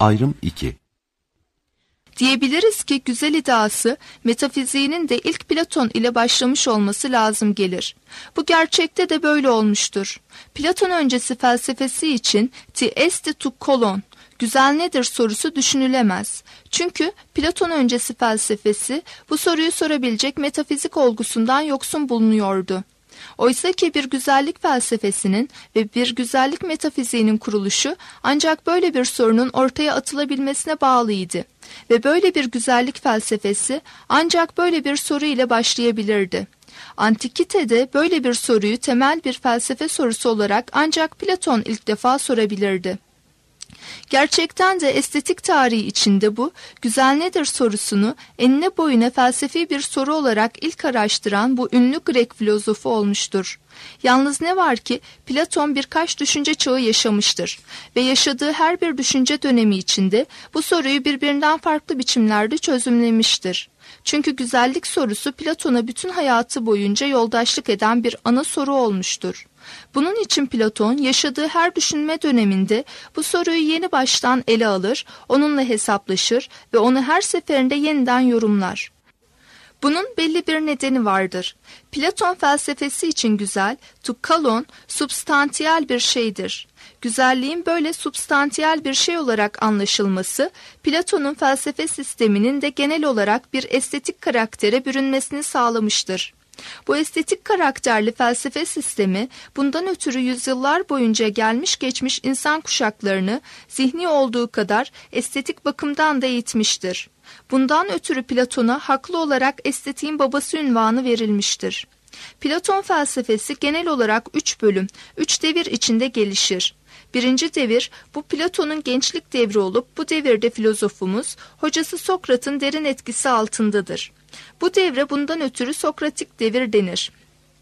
Ayrım 2. Diyebiliriz ki güzel iddiası metafiziğinin de ilk Platon ile başlamış olması lazım gelir. Bu gerçekte de böyle olmuştur. Platon öncesi felsefesi için ti esti tu kolon, güzel nedir sorusu düşünülemez. Çünkü Platon öncesi felsefesi bu soruyu sorabilecek metafizik olgusundan yoksun bulunuyordu. Oysa ki bir güzellik felsefesinin ve bir güzellik metafiziğinin kuruluşu ancak böyle bir sorunun ortaya atılabilmesine bağlıydı. Ve böyle bir güzellik felsefesi ancak böyle bir soru ile başlayabilirdi. Antikitede böyle bir soruyu temel bir felsefe sorusu olarak ancak Platon ilk defa sorabilirdi. Gerçekten de estetik tarihi içinde bu, güzel nedir sorusunu enine boyuna felsefi bir soru olarak ilk araştıran bu ünlü Grek filozofu olmuştur. Yalnız ne var ki Platon birkaç düşünce çağı yaşamıştır ve yaşadığı her bir düşünce dönemi içinde bu soruyu birbirinden farklı biçimlerde çözümlemiştir. Çünkü güzellik sorusu Platon'a bütün hayatı boyunca yoldaşlık eden bir ana soru olmuştur. Bunun için Platon yaşadığı her düşünme döneminde bu soruyu yeni baştan ele alır, onunla hesaplaşır ve onu her seferinde yeniden yorumlar. Bunun belli bir nedeni vardır. Platon felsefesi için güzel, tukkalon, substantiyel bir şeydir. Güzelliğin böyle substantiyel bir şey olarak anlaşılması, Platon'un felsefe sisteminin de genel olarak bir estetik karaktere bürünmesini sağlamıştır. Bu estetik karakterli felsefe sistemi bundan ötürü yüzyıllar boyunca gelmiş geçmiş insan kuşaklarını zihni olduğu kadar estetik bakımdan da eğitmiştir. Bundan ötürü Platon'a haklı olarak estetiğin babası unvanı verilmiştir. Platon felsefesi genel olarak 3 bölüm, 3 devir içinde gelişir. Birinci devir bu Platon'un gençlik devri olup bu devirde filozofumuz hocası Sokrat'ın derin etkisi altındadır. Bu devre bundan ötürü Sokratik devir denir.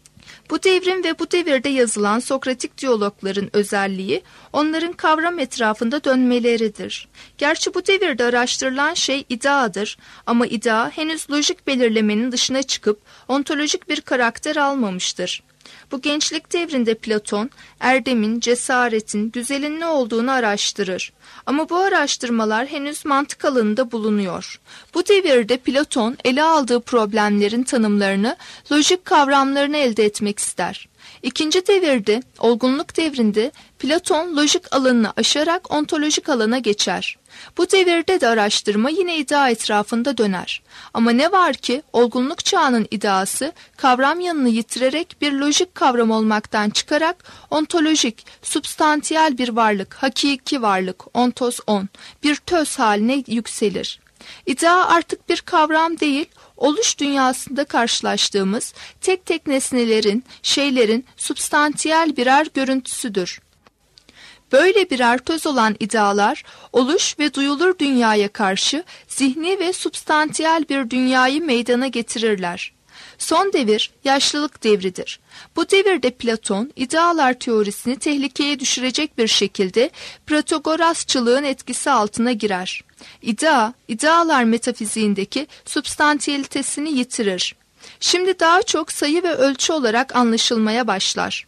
Bu devrin ve bu devirde yazılan Sokratik diyalogların özelliği onların kavram etrafında dönmeleridir. Gerçi bu devirde araştırılan şey ideadır ama idea henüz lojik belirlemenin dışına çıkıp ontolojik bir karakter almamıştır. Bu gençlik devrinde Platon, erdemin, cesaretin, güzelin ne olduğunu araştırır. Ama bu araştırmalar henüz mantık alanında bulunuyor. Bu devirde Platon ele aldığı problemlerin tanımlarını, lojik kavramlarını elde etmek ister. İkinci devirde, olgunluk devrinde Platon lojik alanını aşarak ontolojik alana geçer. Bu devirde de araştırma yine idea etrafında döner. Ama ne var ki olgunluk çağının ideası kavram yanını yitirerek bir lojik kavram olmaktan çıkarak ontolojik, substantiyel bir varlık, hakiki varlık, ontos on, bir töz haline yükselir. İdea artık bir kavram değil, oluş dünyasında karşılaştığımız tek tek nesnelerin, şeylerin substantiyel birer görüntüsüdür. Böyle birer töz olan idealar, oluş ve duyulur dünyaya karşı zihni ve substantiyel bir dünyayı meydana getirirler. Son devir, yaşlılık devridir. Bu devirde Platon, idealar teorisini tehlikeye düşürecek bir şekilde Protagorasçılığın etkisi altına girer. İdealar metafiziğindeki substantiyelitesini yitirir. Şimdi daha çok sayı ve ölçü olarak anlaşılmaya başlar.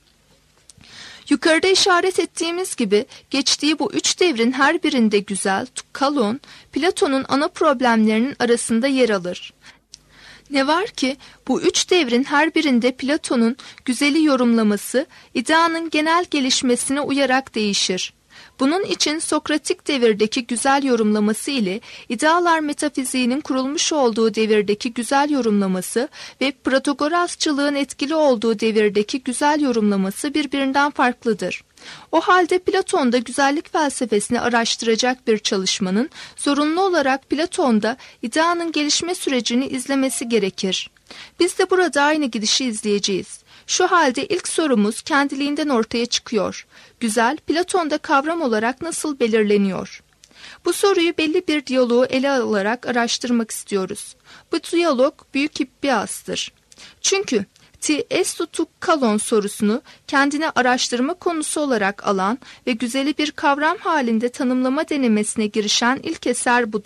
Yukarıda işaret ettiğimiz gibi geçtiği bu 3 devrin her birinde güzel, tukkalon, Platon'un ana problemlerinin arasında yer alır. Ne var ki bu 3 devrin her birinde Platon'un güzeli yorumlaması, ideanın genel gelişmesine uyarak değişir. Bunun için Sokratik devirdeki güzel yorumlaması ile idealar metafiziğinin kurulmuş olduğu devirdeki güzel yorumlaması ve Protagorasçılığın etkili olduğu devirdeki güzel yorumlaması birbirinden farklıdır. O halde Platon'da güzellik felsefesini araştıracak bir çalışmanın zorunlu olarak Platon'da ideanın gelişme sürecini izlemesi gerekir. Biz de burada aynı gidişi izleyeceğiz. Şu halde ilk sorumuz kendiliğinden ortaya çıkıyor. Güzel, Platon'da kavram olarak nasıl belirleniyor? Bu soruyu belli bir diyaloğu ele alarak araştırmak istiyoruz. Bu diyalog Büyük Hippias'tır. Çünkü ti estu tukkalon sorusunu kendine araştırma konusu olarak alan ve güzeli bir kavram halinde tanımlama denemesine girişen ilk eser budur.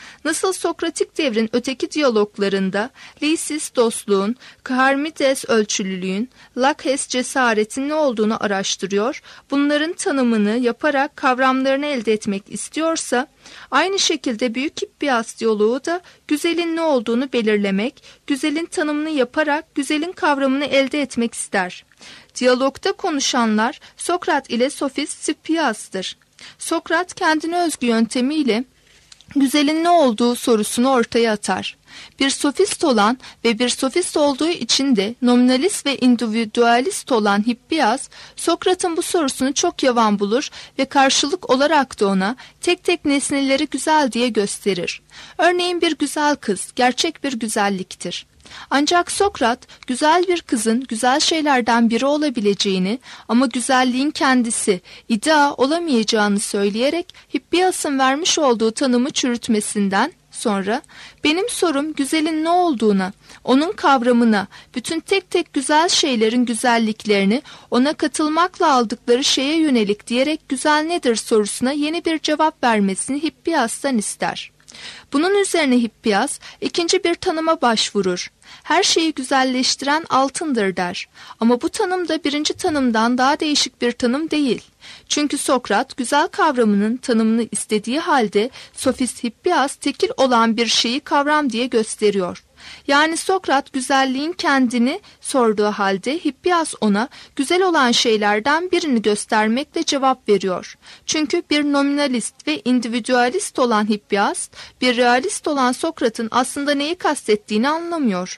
Nasıl Sokratik devrin öteki diyaloglarında Lysis dostluğun, Charmides ölçülülüğün, Laches cesaretin ne olduğunu araştırıyor, bunların tanımını yaparak kavramlarını elde etmek istiyorsa, aynı şekilde Büyük Hippias diyaloğu da güzelin ne olduğunu belirlemek, güzelin tanımını yaparak güzelin kavramını elde etmek ister. Diyalogda konuşanlar Sokrat ile sofist Hippias'tır. Sokrat kendine özgü yöntemiyle güzelin ne olduğu sorusunu ortaya atar. Bir sofist olan ve bir sofist olduğu için de nominalist ve individualist olan Hippias, Sokrat'ın bu sorusunu çok yavan bulur ve karşılık olarak da ona tek tek nesneleri güzel diye gösterir. Örneğin bir güzel kız gerçek bir güzelliktir. Ancak Sokrat, güzel bir kızın güzel şeylerden biri olabileceğini ama güzelliğin kendisi iddia olamayacağını söyleyerek Hippias'ın vermiş olduğu tanımı çürütmesinden sonra benim sorum güzelin ne olduğuna, onun kavramına, bütün tek tek güzel şeylerin güzelliklerini ona katılmakla aldıkları şeye yönelik diyerek güzel nedir sorusuna yeni bir cevap vermesini Hippias'tan ister. Bunun üzerine Hippias ikinci bir tanıma başvurur. Her şeyi güzelleştiren altındır der. Ama bu tanım da birinci tanımdan daha değişik bir tanım değil. Çünkü Sokrat güzel kavramının tanımını istediği halde sofist Hippias tekil olan bir şeyi kavram diye gösteriyor. Yani Sokrat güzelliğin kendini sorduğu halde Hippias ona güzel olan şeylerden birini göstermekle cevap veriyor. Çünkü bir nominalist ve individualist olan Hippias, bir realist olan Sokrat'ın aslında neyi kastettiğini anlamıyor.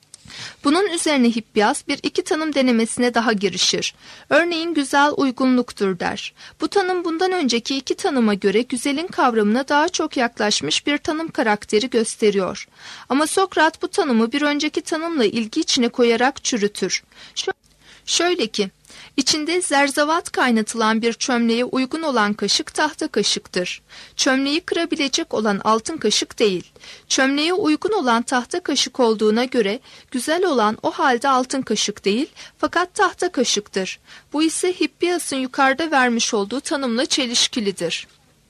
Bunun üzerine Hippias bir iki tanım denemesine daha girişir. Örneğin güzel uygunluktur der. Bu tanım bundan önceki iki tanıma göre güzelin kavramına daha çok yaklaşmış bir tanım karakteri gösteriyor. Ama Sokrat bu tanımı bir önceki tanımla ilgi içine koyarak çürütür. Şöyle ki, İçinde zerzevat kaynatılan bir çömleğe uygun olan kaşık tahta kaşıktır. Çömleği kırabilecek olan altın kaşık değil. Çömleğe uygun olan tahta kaşık olduğuna göre güzel olan o halde altın kaşık değil fakat tahta kaşıktır. Bu ise Hippias'ın yukarıda vermiş olduğu tanımla çelişkilidir.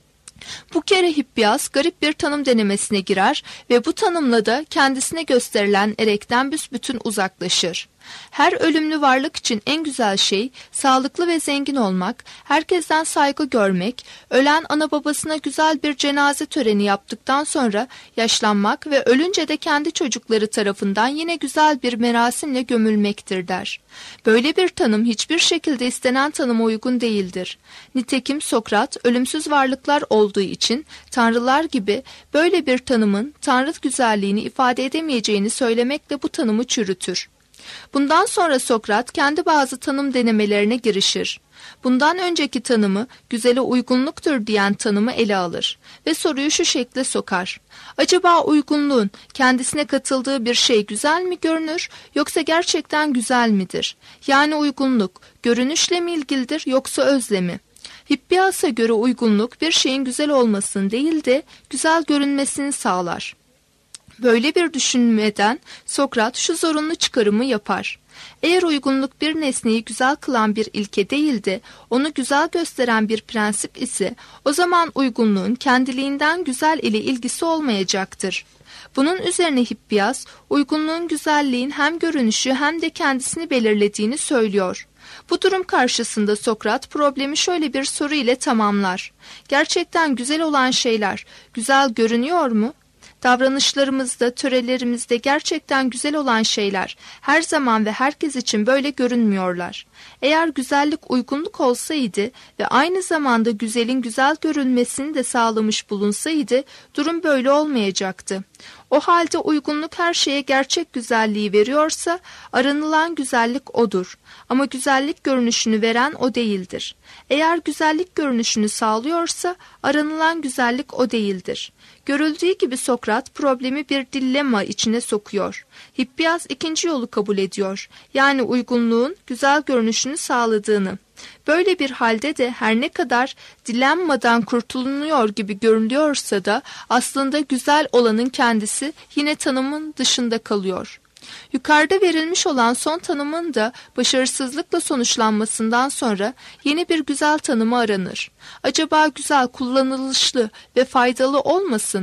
Bu kere Hippias garip bir tanım denemesine girer ve bu tanımla da kendisine gösterilen erekten büsbütün uzaklaşır. Her ölümlü varlık için en güzel şey sağlıklı ve zengin olmak, herkesten saygı görmek, ölen ana babasına güzel bir cenaze töreni yaptıktan sonra yaşlanmak ve ölünce de kendi çocukları tarafından yine güzel bir merasimle gömülmektir der. Böyle bir tanım hiçbir şekilde istenen tanıma uygun değildir. Nitekim Sokrat ölümsüz varlıklar olduğu için tanrılar gibi böyle bir tanımın tanrı güzelliğini ifade edemeyeceğini söylemekle bu tanımı çürütür. Bundan sonra Sokrat kendi bazı tanım denemelerine girişir. Bundan önceki tanımı güzele uygunluktur diyen tanımı ele alır ve soruyu şu şekle sokar. Acaba uygunluğun kendisine katıldığı bir şey güzel mi görünür yoksa gerçekten güzel midir? Yani uygunluk görünüşle mi ilgilidir yoksa özle mi? Hippias'a göre uygunluk bir şeyin güzel olmasını değil de güzel görünmesini sağlar. Böyle bir düşünmeden Sokrat şu zorunlu çıkarımı yapar. Eğer uygunluk bir nesneyi güzel kılan bir ilke değil de onu güzel gösteren bir prensip ise o zaman uygunluğun kendiliğinden güzel ile ilgisi olmayacaktır. Bunun üzerine Hippias uygunluğun güzelliğin hem görünüşü hem de kendisini belirlediğini söylüyor. Bu durum karşısında Sokrat problemi şöyle bir soru ile tamamlar. Gerçekten güzel olan şeyler güzel görünüyor mu? Davranışlarımızda, törelerimizde gerçekten güzel olan şeyler her zaman ve herkes için böyle görünmüyorlar. Eğer güzellik uygunluk olsaydı ve aynı zamanda güzelin güzel görünmesini de sağlamış bulunsaydı durum böyle olmayacaktı. O halde uygunluk her şeye gerçek güzelliği veriyorsa aranılan güzellik odur. Ama güzellik görünüşünü veren o değildir. Eğer güzellik görünüşünü sağlıyorsa aranılan güzellik o değildir. Görüldüğü gibi Sokrat problemi bir dilemma içine sokuyor. Hippias ikinci yolu kabul ediyor. Yani uygunluğun güzel görünüşünü sağladığını. Böyle bir halde de her ne kadar dilemmadan kurtulunuyor gibi görünüyorsa da aslında güzel olanın kendisi yine tanımın dışında kalıyor. Yukarıda verilmiş olan son tanımın da başarısızlıkla sonuçlanmasından sonra yeni bir güzel tanımı aranır. Acaba güzel kullanılışlı ve faydalı olmasın?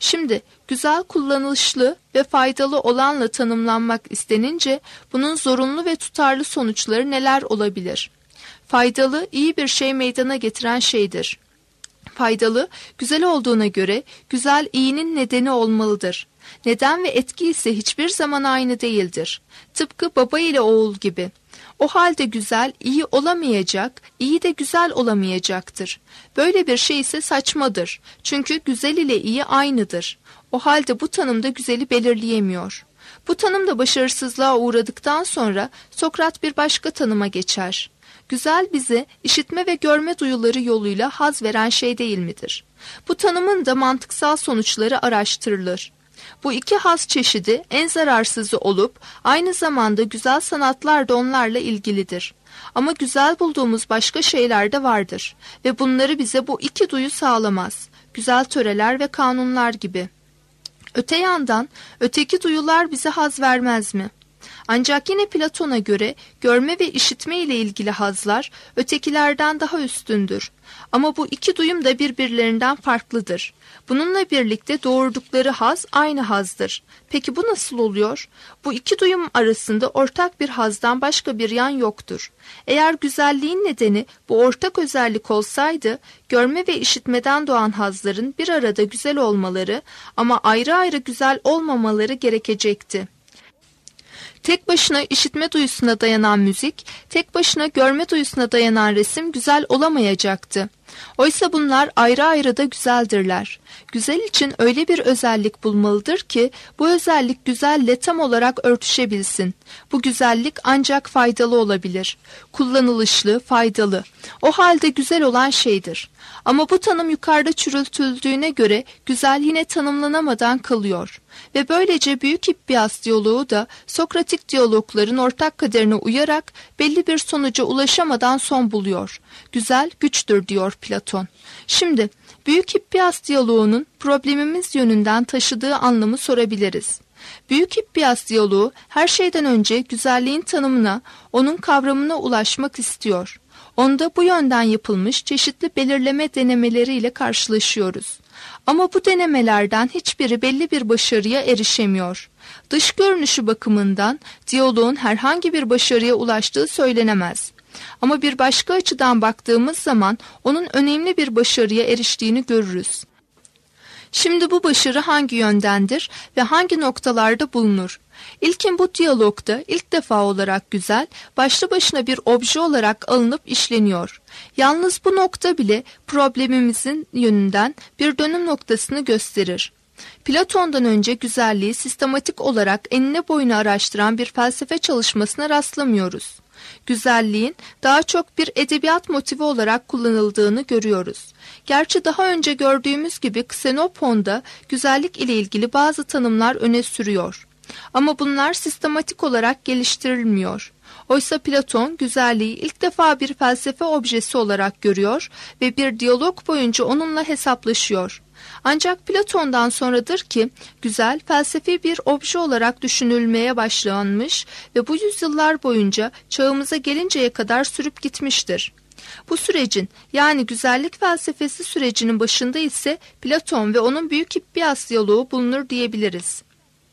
Şimdi güzel, kullanışlı ve faydalı olanla tanımlanmak istenince bunun zorunlu ve tutarlı sonuçları neler olabilir? Faydalı, iyi bir şey meydana getiren şeydir. Faydalı, güzel olduğuna göre güzel iyinin nedeni olmalıdır. Neden ve etki ise hiçbir zaman aynı değildir. Tıpkı baba ile oğul gibi. O halde güzel iyi olamayacak, iyi de güzel olamayacaktır. Böyle bir şey ise saçmadır. Çünkü güzel ile iyi aynıdır. O halde bu tanım da güzeli belirleyemiyor. Bu tanım da başarısızlığa uğradıktan sonra Sokrat bir başka tanıma geçer. Güzel bize işitme ve görme duyuları yoluyla haz veren şey değil midir? Bu tanımın da mantıksal sonuçları araştırılır. Bu iki haz çeşidi en zararsızı olup aynı zamanda güzel sanatlar da onlarla ilgilidir. Ama güzel bulduğumuz başka şeyler de vardır ve bunları bize bu iki duyu sağlamaz. Güzel töreler ve kanunlar gibi. Öte yandan öteki duyular bize haz vermez mi? Ancak yine Platon'a göre görme ve işitme ile ilgili hazlar ötekilerden daha üstündür. Ama bu iki duyum da birbirlerinden farklıdır. Bununla birlikte doğurdukları haz aynı hazdır. Peki bu nasıl oluyor? Bu iki duyum arasında ortak bir hazdan başka bir yan yoktur. Eğer güzelliğin nedeni bu ortak özellik olsaydı, görme ve işitmeden doğan hazların bir arada güzel olmaları ama ayrı ayrı güzel olmamaları gerekecekti. Tek başına işitme duyusuna dayanan müzik, tek başına görme duyusuna dayanan resim güzel olamayacaktı. Oysa bunlar ayrı ayrı da güzeldirler. Güzel için öyle bir özellik bulmalıdır ki bu özellik güzelle tam olarak örtüşebilsin. Bu güzellik ancak faydalı olabilir. Kullanılışlı, faydalı. O halde güzel olan şeydir. Ama bu tanım yukarıda çürütüldüğüne göre güzel yine tanımlanamadan kalıyor. Ve böylece Büyük Hippias diyaloğu da Sokratik diyalogların ortak kaderine uyarak belli bir sonuca ulaşamadan son buluyor. Güzel güçtür diyor Platon. Şimdi Büyük Hippias diyaloğunun problemimiz yönünden taşıdığı anlamı sorabiliriz. Büyük Hippias diyaloğu her şeyden önce güzelliğin tanımına, onun kavramına ulaşmak istiyor. Onda bu yönden yapılmış çeşitli belirleme denemeleriyle karşılaşıyoruz. Ama bu denemelerden hiçbiri belli bir başarıya erişemiyor. Dış görünüşü bakımından diyaloğun herhangi bir başarıya ulaştığı söylenemez. Ama bir başka açıdan baktığımız zaman onun önemli bir başarıya eriştiğini görürüz. Şimdi bu başarı hangi yöndendir ve hangi noktalarda bulunur? İlkin bu diyalogda ilk defa olarak güzel, başlı başına bir obje olarak alınıp işleniyor. Yalnız bu nokta bile problemimizin yönünden bir dönüm noktasını gösterir. Platon'dan önce güzelliği sistematik olarak enine boyuna araştıran bir felsefe çalışmasına rastlamıyoruz. Güzelliğin daha çok bir edebiyat motifi olarak kullanıldığını görüyoruz. Gerçi daha önce gördüğümüz gibi Xenopon da güzellik ile ilgili bazı tanımlar öne sürüyor. Ama bunlar sistematik olarak geliştirilmiyor. Oysa Platon güzelliği ilk defa bir felsefe objesi olarak görüyor ve bir diyalog boyunca onunla hesaplaşıyor. Ancak Platon'dan sonradır ki güzel felsefi bir obje olarak düşünülmeye başlanmış ve bu yüzyıllar boyunca çağımıza gelinceye kadar sürüp gitmiştir. Bu sürecin yani güzellik felsefesi sürecinin başında ise Platon ve onun Büyük Hippias diyaloğu bulunur diyebiliriz.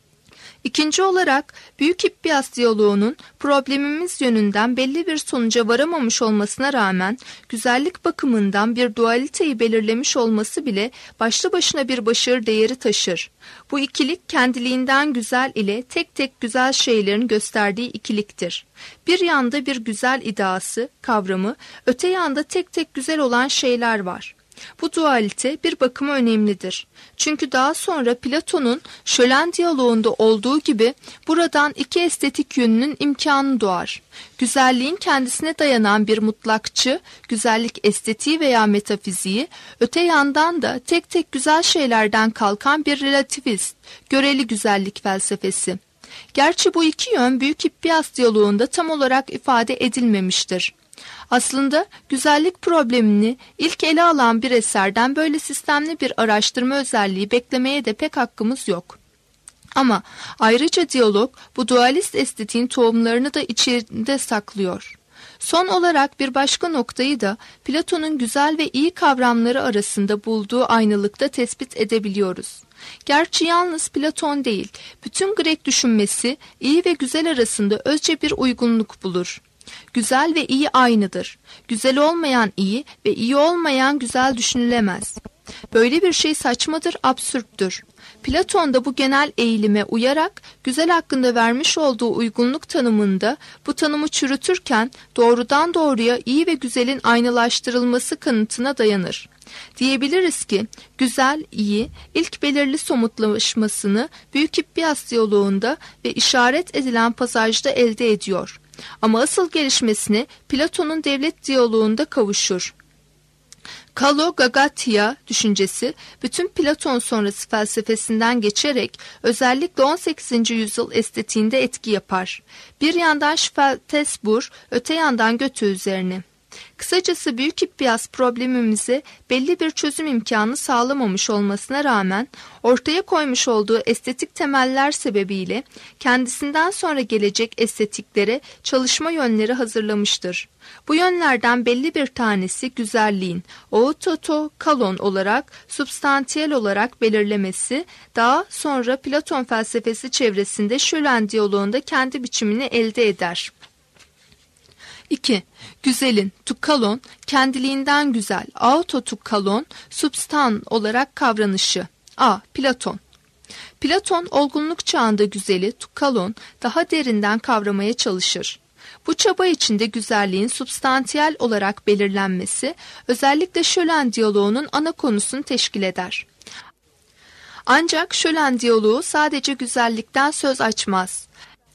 İkinci olarak Büyük Hippias diyaloğunun problemimiz yönünden belli bir sonuca varamamış olmasına rağmen güzellik bakımından bir dualiteyi belirlemiş olması bile başlı başına bir başarı değeri taşır. Bu ikilik kendiliğinden güzel ile tek tek güzel şeylerin gösterdiği ikiliktir. Bir yanda bir güzel iddiası, kavramı, öte yanda tek tek güzel olan şeyler var. Bu dualite bir bakıma önemlidir. Çünkü daha sonra Platon'un şölen diyaloğunda olduğu gibi buradan iki estetik yönünün imkanı doğar. Güzelliğin kendisine dayanan bir mutlakçı, güzellik estetiği veya metafiziği, öte yandan da tek tek güzel şeylerden kalkan bir relativist, göreli güzellik felsefesi. Gerçi bu iki yön Büyük Hippias diyaloğunda tam olarak ifade edilmemiştir. Aslında güzellik problemini ilk ele alan bir eserden böyle sistemli bir araştırma özelliği beklemeye de pek hakkımız yok. Ama ayrıca diyalog bu dualist estetiğin tohumlarını da içinde saklıyor. Son olarak bir başka noktayı da Platon'un güzel ve iyi kavramları arasında bulduğu aynılıkta tespit edebiliyoruz. Gerçi yalnız Platon değil, bütün Grek düşünmesi iyi ve güzel arasında özce bir uygunluk bulur. Güzel ve iyi aynıdır. Güzel olmayan iyi ve iyi olmayan güzel düşünülemez. Böyle bir şey saçmadır, absürttür. Platon da bu genel eğilime uyarak güzel hakkında vermiş olduğu uygunluk tanımında bu tanımı çürütürken doğrudan doğruya iyi ve güzelin aynılaştırılması kanıtına dayanır. Diyebiliriz ki güzel, iyi ilk belirli somutlaşmasını Büyük Hippias diyaloğunda ve işaret edilen pasajda elde ediyor. Ama asıl gelişmesini Platon'un devlet diyaloğunda kavuşur. Kalo-Gagatia düşüncesi bütün Platon sonrası felsefesinden geçerek özellikle 18. yüzyıl estetiğinde etki yapar. Bir yandan Schwantesbur, öte yandan Goethe üzerine. Kısacası Büyük Hippias problemimize belli bir çözüm imkanı sağlamamış olmasına rağmen ortaya koymuş olduğu estetik temeller sebebiyle kendisinden sonra gelecek estetiklere çalışma yönleri hazırlamıştır. Bu yönlerden belli bir tanesi güzelliğin autotokalon olarak substantiyel olarak belirlemesi, daha sonra Platon felsefesi çevresinde Schölen diyaloğunda kendi biçimini elde eder. 2. Güzelin tukalon, kendiliğinden güzel, autotukalon, substan olarak kavranışı. A. Platon. Platon, olgunluk çağında güzeli, tukalon, daha derinden kavramaya çalışır. Bu çaba içinde güzelliğin substantiyel olarak belirlenmesi, özellikle Schölen diyaloğunun ana konusunu teşkil eder. Ancak Schölen diyaloğu sadece güzellikten söz açmaz.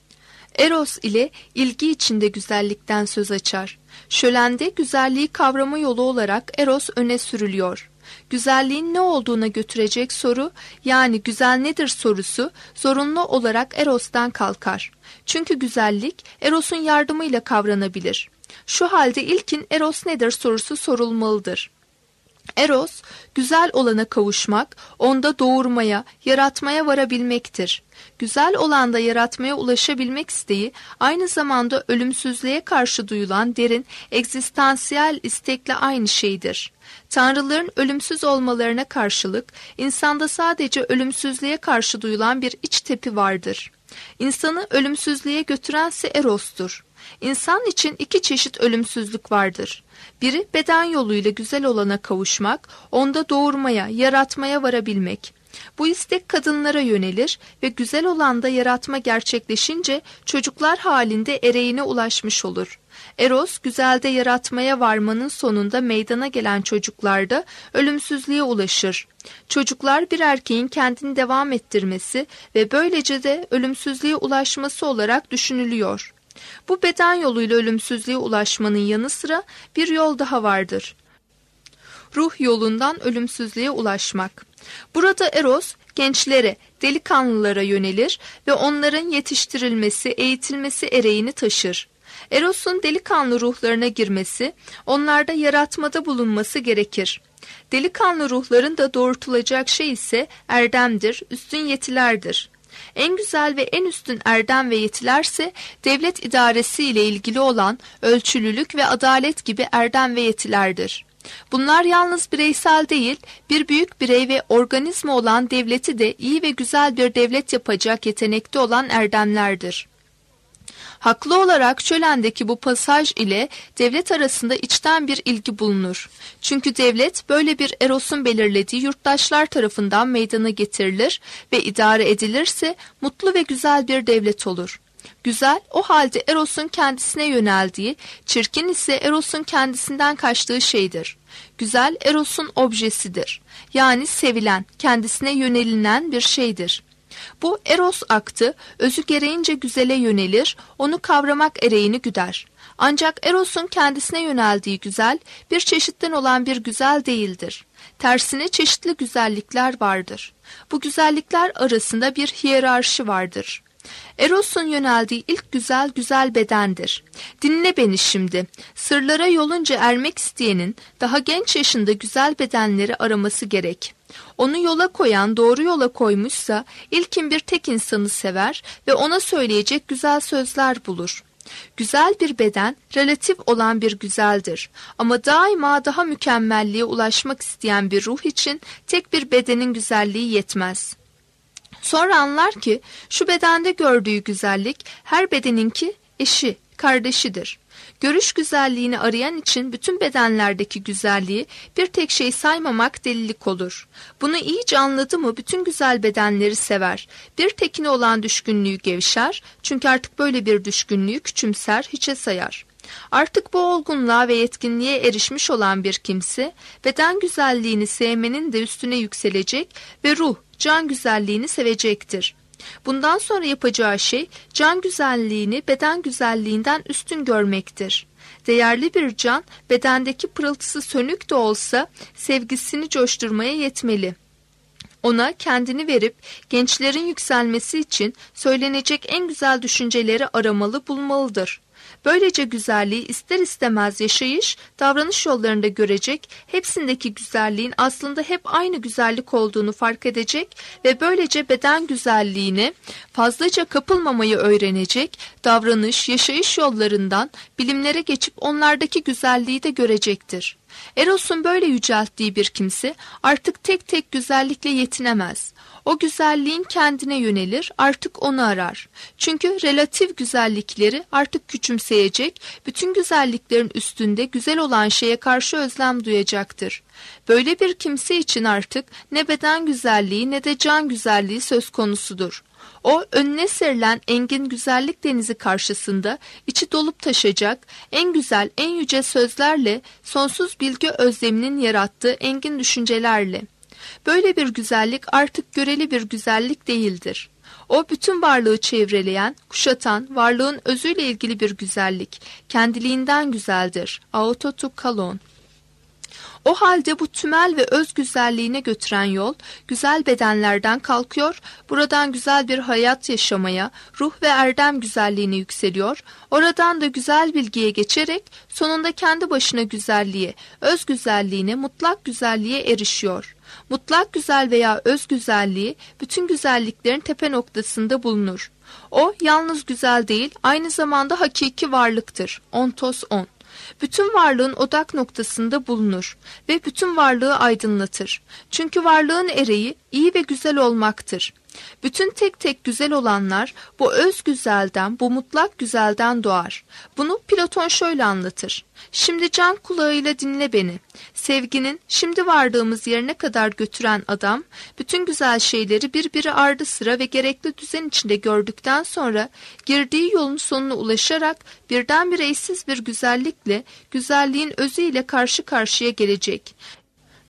Eros ile ilgi içinde güzellikten söz açar. Schölen'de güzelliği kavrama yolu olarak Eros öne sürülüyor. Güzelliğin ne olduğuna götürecek soru, yani güzel nedir sorusu zorunlu olarak Eros'tan kalkar. Çünkü güzellik Eros'un yardımıyla kavranabilir. Şu halde ilkin Eros nedir sorusu sorulmalıdır. Eros, güzel olana kavuşmak, onda doğurmaya, yaratmaya varabilmektir. Güzel olanda yaratmaya ulaşabilmek isteği, aynı zamanda ölümsüzlüğe karşı duyulan derin, egzistansiyel istekle aynı şeydir. Tanrıların ölümsüz olmalarına karşılık, insanda sadece ölümsüzlüğe karşı duyulan bir iç tepi vardır. İnsanı ölümsüzlüğe götürense Eros'tur. İnsan için iki çeşit ölümsüzlük vardır. Biri beden yoluyla güzel olana kavuşmak, onda doğurmaya, yaratmaya varabilmek. Bu istek kadınlara yönelir ve güzel olanda yaratma gerçekleşince çocuklar halinde ereğine ulaşmış olur. Eros, güzelde yaratmaya varmanın sonunda meydana gelen çocuklarda ölümsüzlüğe ulaşır. Çocuklar bir erkeğin kendini devam ettirmesi ve böylece de ölümsüzlüğe ulaşması olarak düşünülüyor. Bu beden yoluyla ölümsüzlüğe ulaşmanın yanı sıra bir yol daha vardır. Ruh yolundan ölümsüzlüğe ulaşmak. Burada Eros gençlere, delikanlılara yönelir ve onların yetiştirilmesi, eğitilmesi ereğini taşır. Eros'un delikanlı ruhlarına girmesi, onlarda yaratmada bulunması gerekir. Delikanlı ruhların da doğurtulacak şey ise erdemdir, üstün yetilerdir. En güzel ve en üstün erdem ve yetilerse devlet idaresi ile ilgili olan ölçülülük ve adalet gibi erdem ve yetilerdir. Bunlar yalnız bireysel değil, bir büyük birey ve organizma olan devleti de iyi ve güzel bir devlet yapacak yetenekte olan erdemlerdir. Haklı olarak Schölen'deki bu pasaj ile devlet arasında içten bir ilgi bulunur. Çünkü devlet böyle bir Eros'un belirlediği yurttaşlar tarafından meydana getirilir ve idare edilirse mutlu ve güzel bir devlet olur. Güzel, o halde Eros'un kendisine yöneldiği, çirkin ise Eros'un kendisinden kaçtığı şeydir. Güzel, Eros'un objesidir. Yani sevilen, kendisine yönelilen bir şeydir. Bu Eros aktı, özü gereğince güzele yönelir, onu kavramak ereğini güder. Ancak Eros'un kendisine yöneldiği güzel, bir çeşitten olan bir güzel değildir. Tersine çeşitli güzellikler vardır. Bu güzellikler arasında bir hiyerarşi vardır. Eros'un yöneldiği ilk güzel, güzel bedendir. Dinle beni şimdi. Sırlara yolunca ermek isteyenin daha genç yaşında güzel bedenleri araması gerek. Onu yola koyan doğru yola koymuşsa ilkin bir tek insanı sever ve ona söyleyecek güzel sözler bulur. Güzel bir beden relatif olan bir güzeldir ama daima daha mükemmelliğe ulaşmak isteyen bir ruh için tek bir bedenin güzelliği yetmez. Sonra anlar ki şu bedende gördüğü güzellik her bedeninki eşi, kardeşidir. Görüş güzelliğini arayan için bütün bedenlerdeki güzelliği bir tek şey saymamak delilik olur. Bunu iyice anladı mı bütün güzel bedenleri sever. Bir tekine olan düşkünlüğü gevşer, çünkü artık böyle bir düşkünlüğü küçümser, hiçe sayar. Artık bu olgunluğa ve yetkinliğe erişmiş olan bir kimse, beden güzelliğini sevmenin de üstüne yükselecek ve ruh, can güzelliğini sevecektir. Bundan sonra yapacağı şey, can güzelliğini beden güzelliğinden üstün görmektir. Değerli bir can, bedendeki pırıltısı sönük de olsa sevgisini coşturmaya yetmeli. Ona kendini verip gençlerin yükselmesi için söylenecek en güzel düşünceleri aramalı, bulmalıdır. Böylece güzelliği ister istemez yaşayış, davranış yollarında görecek, hepsindeki güzelliğin aslında hep aynı güzellik olduğunu fark edecek ve böylece beden güzelliğine fazlaca kapılmamayı öğrenecek, davranış, yaşayış yollarından bilimlere geçip onlardaki güzelliği de görecektir. Eros'un böyle yücelttiği bir kimse artık tek tek güzellikle yetinemez. O güzelliğin kendine yönelir, artık onu arar. Çünkü relatif güzellikleri artık küçümseyecek, bütün güzelliklerin üstünde güzel olan şeye karşı özlem duyacaktır. Böyle bir kimse için artık ne beden güzelliği ne de can güzelliği söz konusudur. O önüne serilen engin güzellik denizi karşısında içi dolup taşacak, en güzel, en yüce sözlerle, sonsuz bilgi özleminin yarattığı engin düşüncelerle. Böyle bir güzellik artık göreli bir güzellik değildir. O bütün varlığı çevreleyen, kuşatan, varlığın özüyle ilgili bir güzellik, kendiliğinden güzeldir. Auto kalon. O halde bu tümel ve öz güzelliğine götüren yol, güzel bedenlerden kalkıyor, buradan güzel bir hayat yaşamaya, ruh ve erdem güzelliğine yükseliyor, oradan da güzel bilgiye geçerek, sonunda kendi başına güzelliğe, öz güzelliğine, mutlak güzelliğe erişiyor. Mutlak güzel veya öz güzelliği, bütün güzelliklerin tepe noktasında bulunur. O, yalnız güzel değil, aynı zamanda hakiki varlıktır. Ontos on. Bütün varlığın odak noktasında bulunur ve bütün varlığı aydınlatır. Çünkü varlığın ereği iyi ve güzel olmaktır. Bütün tek tek güzel olanlar bu öz güzelden, bu mutlak güzelden doğar. Bunu Platon şöyle anlatır. Şimdi can kulağıyla dinle beni. Sevginin şimdi vardığımız yerine kadar götüren adam, bütün güzel şeyleri birbiri ardı sıra ve gerekli düzen içinde gördükten sonra girdiği yolun sonuna ulaşarak birdenbire eşsiz bir güzellikle, güzelliğin özüyle karşı karşıya gelecek.